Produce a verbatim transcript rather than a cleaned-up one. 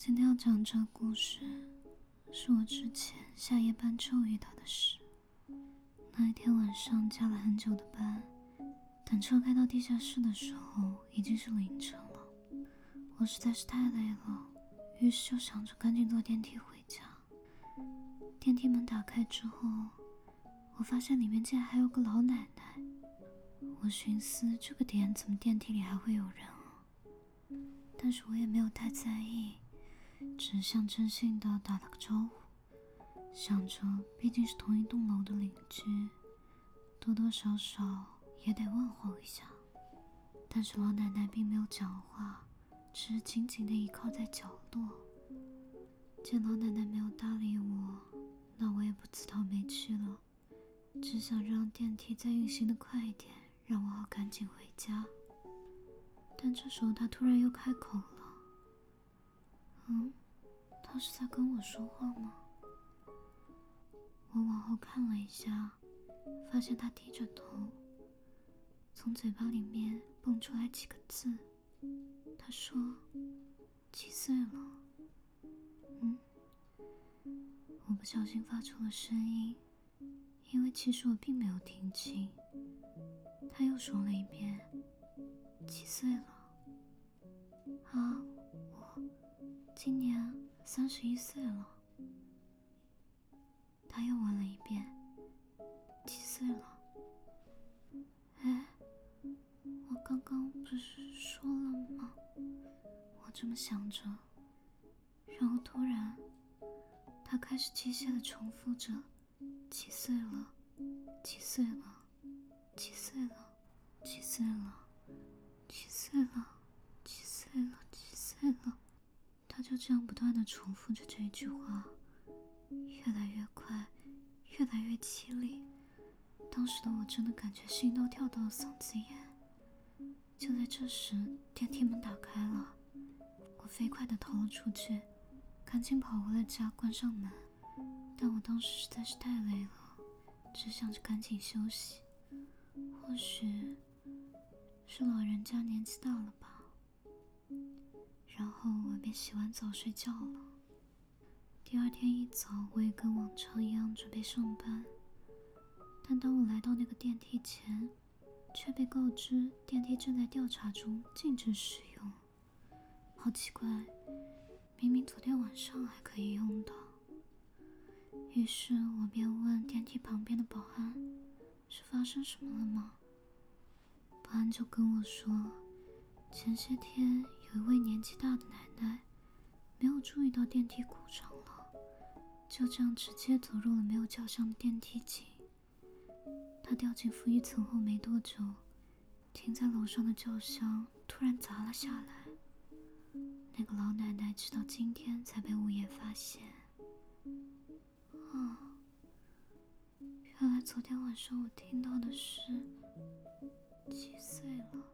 今天要讲这个故事，是我之前下夜班之后遇到的事。那一天晚上加了很久的班，等车开到地下室的时候，已经是凌晨了。我实在是太累了，于是就想着赶紧坐电梯回家。电梯门打开之后，我发现里面竟然还有个老奶奶。我寻思这个点怎么电梯里还会有人啊？但是我也没有太在意，只象征性的打了个招呼，想着毕竟是同一栋楼的邻居，多多少少也得问候一下。但是老奶奶并没有讲话，只是紧紧地倚靠在角落。见老奶奶没有搭理我，那我也不自讨没趣了，只想让电梯再运行的快一点，让我好赶紧回家。但这时候她突然又开口了。嗯，她是在跟我说话吗？我往后看了一下，发现她低着头，从嘴巴里面蹦出来几个字。她说：几岁了？嗯，我不小心发出了声音，因为其实我并没有听清。她又说了一遍：几岁了？啊，我今年三十一岁了。他又问了一遍：几岁了？哎，我刚刚不是说了吗？我这么想着，然后突然他开始机械地重复着：几岁了？几岁了？几岁了？几岁了？几岁了？几岁了？几岁了？他就这样不断地重复着这一句话，越来越快，越来越凄厉。当时的我真的感觉心都跳到了嗓子眼。就在这时，电梯门打开了，我飞快地逃了出去，赶紧跑回了家，关上门。但我当时实在是太累了，只想着赶紧休息。或许是老人家年纪大了吧。然后我便洗完澡睡觉了。第二天一早，我也跟往常一样准备上班，但当我来到那个电梯前，却被告知电梯正在调查中，禁止使用。好奇怪，明明昨天晚上还可以用的。于是我便问电梯旁边的保安，是发生什么了吗？保安就跟我说，前些天有一位年纪大的奶奶没有注意到电梯故障了，就这样直接走入了没有叫响的电梯井。她掉进负一层后没多久，停在楼上的轿厢突然砸了下来。那个老奶奶直到今天才被物业发现。啊，原来昨天晚上我听到的是几岁了。